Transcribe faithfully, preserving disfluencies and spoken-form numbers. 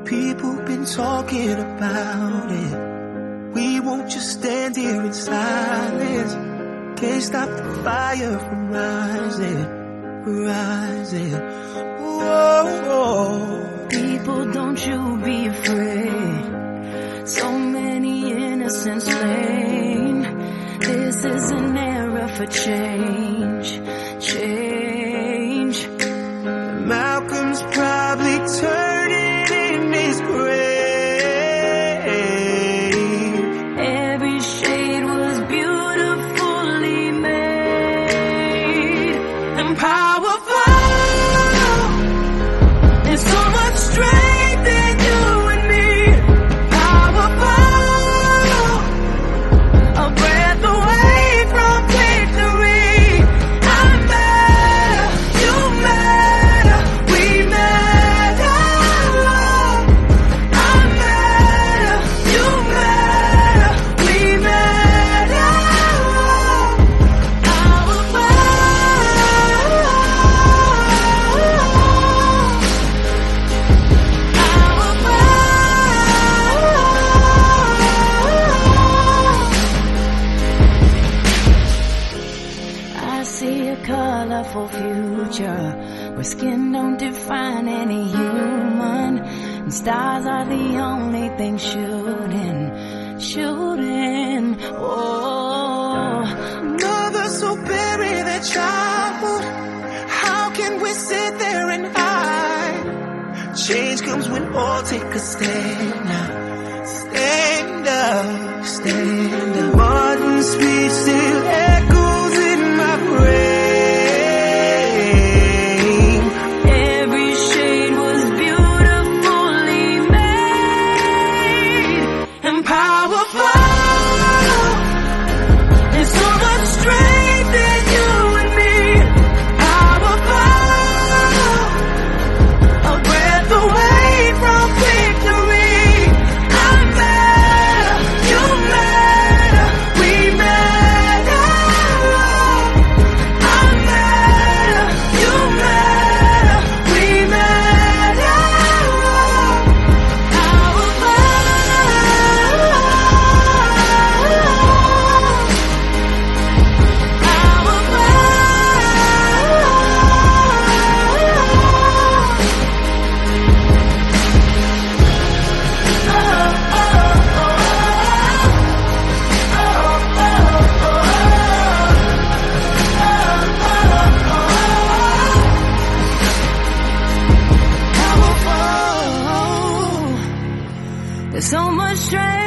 People been talking about it. We won't just stand here in silence. Can't stop the fire from rising, rising. Whoa. People, don't you be afraid. So many innocents slain. This is an era for change, change. Malcolm's probably turning in his grave. Every shade was beautifully made and powerful. There's so much strength in you and me. Powerful, a breath away from victory. I'm better, you matter, we matter. I'm better, you matter, we matter. I see a colorful future where skin don't define any human, and stars are the only thing shooting, shooting. Oh, Mothers so bury their childhood. How can we sit there and hide? Change comes when all take a stand now. Stand up, stand up. Martin's speech still echoes in my brain. every shade was beautifully made and powerful. There's so much strength in you and me. Powerful, a breath away from victory. I'm better, you matter, we matter. I'm better, you matter, we matter. There's so much strength